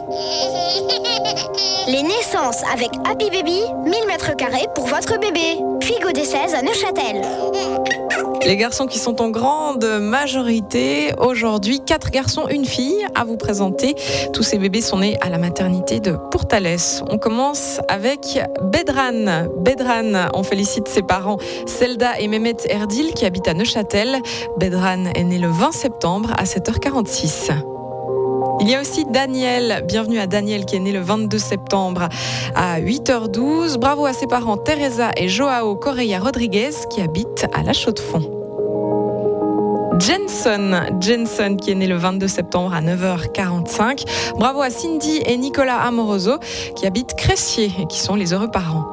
Les naissances avec Happy Baby, 1000 m² pour votre bébé. Puis Godet 16 à Neuchâtel. Les garçons qui sont en grande majorité. Aujourd'hui, 4 garçons, 1 fille à vous présenter. Tous ces bébés sont nés à la maternité de Pourtalès. On commence avec Bedran. Bedran, on félicite ses parents Selda et Mehmet Erdil qui habitent à Neuchâtel. Bedran est né le 20 septembre à 7h46. Il y a aussi Daniel, bienvenue à Daniel qui est né le 22 septembre à 8h12. Bravo à ses parents Teresa et Joao Correia Rodriguez qui habitent à La Chaux-de-Fonds. Jenson qui est né le 22 septembre à 9h45. Bravo à Cindy et Nicolas Amoroso qui habitent Cressier et qui sont les heureux parents.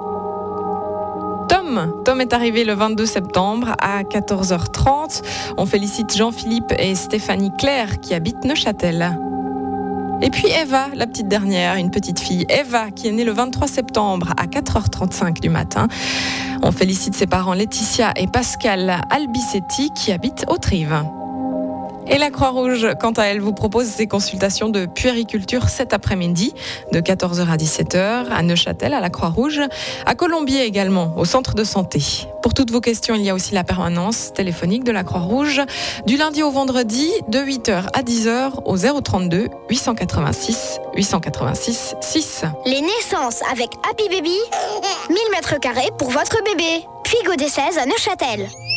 Tom est arrivé le 22 septembre à 14h30. On félicite Jean-Philippe et Stéphanie Claire qui habitent Neuchâtel. Et puis Eva, la petite dernière, une petite fille, Eva, qui est née le 23 septembre à 4h35 du matin. On félicite ses parents Laetitia et Pascal Albicetti qui habitent Autrive. Et la Croix-Rouge, quant à elle, vous propose ses consultations de puériculture cet après-midi, de 14h à 17h, à Neuchâtel, à la Croix-Rouge, à Colombier également, au centre de santé. Pour toutes vos questions, il y a aussi la permanence téléphonique de la Croix-Rouge, du lundi au vendredi, de 8h à 10h, au 032 886 886 6. Les naissances avec Happy Baby, 1000 m² pour votre bébé. Puis Godet 16 à Neuchâtel.